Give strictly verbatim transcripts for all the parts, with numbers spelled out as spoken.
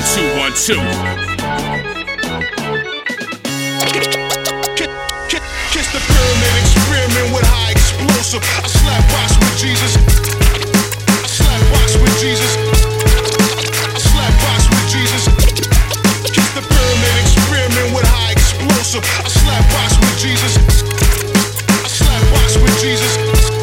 two, one, two. Kiss the pyramid, experiment with high explosive. I slap box with Jesus. I slap box with Jesus. I slap box with Jesus. Kiss the pyramid, experiment with high explosive. I slap box with Jesus. I slap box with Jesus.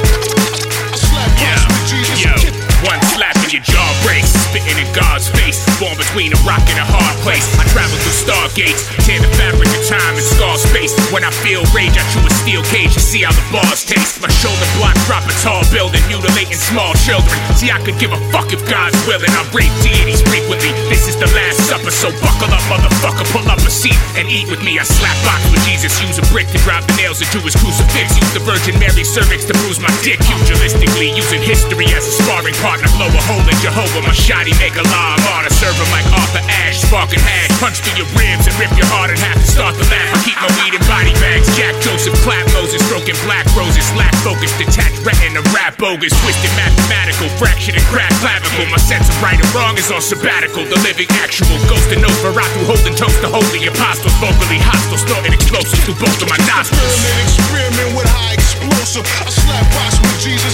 I slap box with Jesus. Yo, one slap and your jaw breaks. Spitting in God's face. Born between a rock and a hard place. I travel through stargates. Tear the fabric of time and scar space. When I feel rage, I chew a steel cage to see how the bars taste. My shoulder blocks drop a tall building, mutilating small children. See, I could give a fuck if God's willing. I rape deities frequently. This is the last supper, so buckle up, motherfucker. Pull up a seat and eat with me. I slap box with Jesus. Use a brick to drive the nails into his crucifix. Use the Virgin Mary's cervix to bruise my dick. Pugilistically, using history as a sparring partner. Blow a hole in Jehovah. My shotty make a law of honor. Serve him like Arthur Ashe. Sparking hash. Punch through your ribs and rip your heart in half to start the laugh. I keep my weed in body bags. Jack Joseph, clap Moses, stroking black roses. Lack focus, detached retina, rap bogus. Twisted mathematical, fraction and crack clavicle. My sense of right and wrong is on sabbatical. The living actual ghost of Nosferatu, holding toast to holy apostles. Vocally hostile, snorting explosives through both of my nostrils. Experiment, experiment with high explosive. I slap box with Jesus.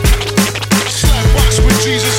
I slap box with Jesus.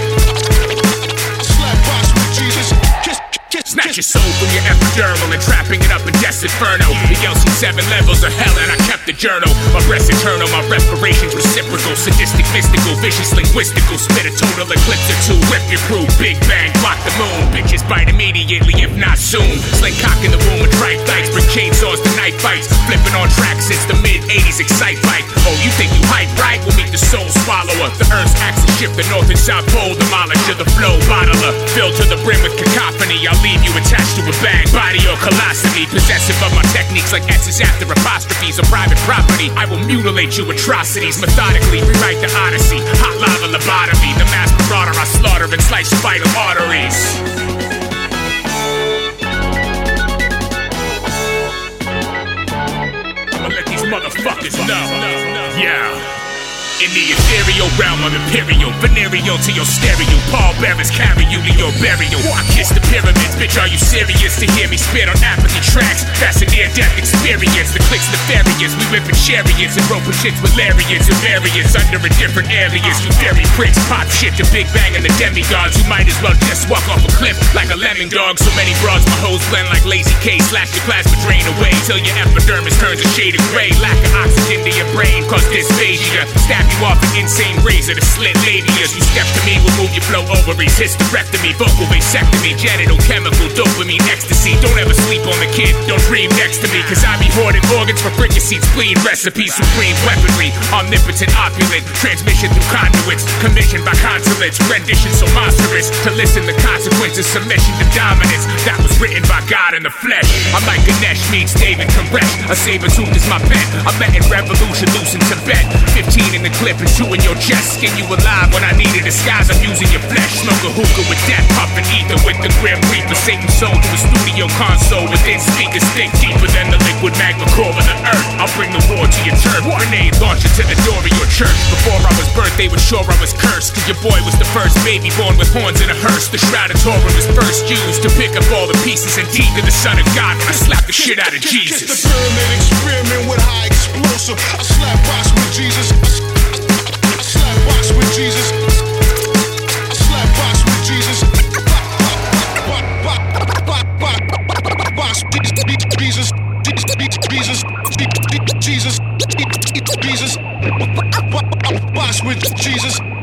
I slap box with Jesus. Kiss, kiss, Snatch your soul from your epidermal and trapping it up in death's inferno. The L C seven levels of hell and I kept the journal. My breath's eternal, my respiration's reciprocal. Sadistic, mystical, vicious, linguistical. Spit a total eclipse or two. Whip your crew, big bang, block the moon. Bitches bite immediately, if not soon. Sling cock in the womb with trike dice. Bring chainsaws to night fights. Flipping on tracks since the mid eighties, excite fight. Oh, you think you hype right? We'll meet the soul swallower. The earth's axis shift, the north and south pole. Demolisher, the flow bottler. Filled to the brim with cacophony. I'll leave you attached to a bag, body or colostomy. Possessive of my techniques like S's after apostrophes or private property. I will mutilate you atrocities. Methodically rewrite the Odyssey. Hot lava lobotomy. The mass marauder I slaughter and slice your vital arteries. I'ma let these motherfuckers know. Yeah. In the ethereal realm of imperial, venereal to your stereo. Paul Bearers carry you to your burial. I kiss the pyramids, bitch, are you serious? To hear me spit on apathy tracks, that's a near-death experience. The clicks nefarious, we whipping chariots and roping shits with lariats and variants under a different alias. You fairy prince, pop shit, the Big Bang and the demigods. You might as well just walk off a cliff like a lemming dog. So many broads, my hoes blend like lazy K. Slash your plasma drain away till your epidermis turns a shade of gray. Lack of oxygen to your brain cause dysphagia. Stab you off an insane razor to slit labias. You step to me, we'll move your flow ovaries. Hysterectomy, vocal vasectomy, genital chemical, dopamine, ecstasy. Don't ever sleep on the kid, don't dream next to me. Cause I be hoarding organs for fricasseed, spleen recipes, supreme weaponry. Omnipotent, opulent, transmission through conduits. Commissioned by consulates, rendition so monstrous. To listen to consequences, submission to dominance. That was written by God in the flesh. I'm like Ganesh meets David Koresh. A saber tooth is my bet. I'm betting revolution loose in Tibet. Fifteen in the clip and two in your chest. Skin you alive when I need a disguise. I'm using your flesh. Smoke a hookah with death. Puffin' ether with the grim reaper. Satan soul to a studio console. Within speakers think deeper than the liquid magma core of the earth. I'll bring the war to your turf. Grenade launcher to the door of your church. Before I was birthed, they were sure I was cursed. Cause your boy was the first baby born with horns and a hearse. The shroud of Torah was first used to pick up all the pieces and teeth of the son of God when I slap the shit out of Jesus. Kiss the pyramid, experiment with high explosive. I slap box with Jesus. I slap box with Jesus. I slap box with Jesus. Box Jesus. Jesus. Jesus. Jesus. Box with Jesus.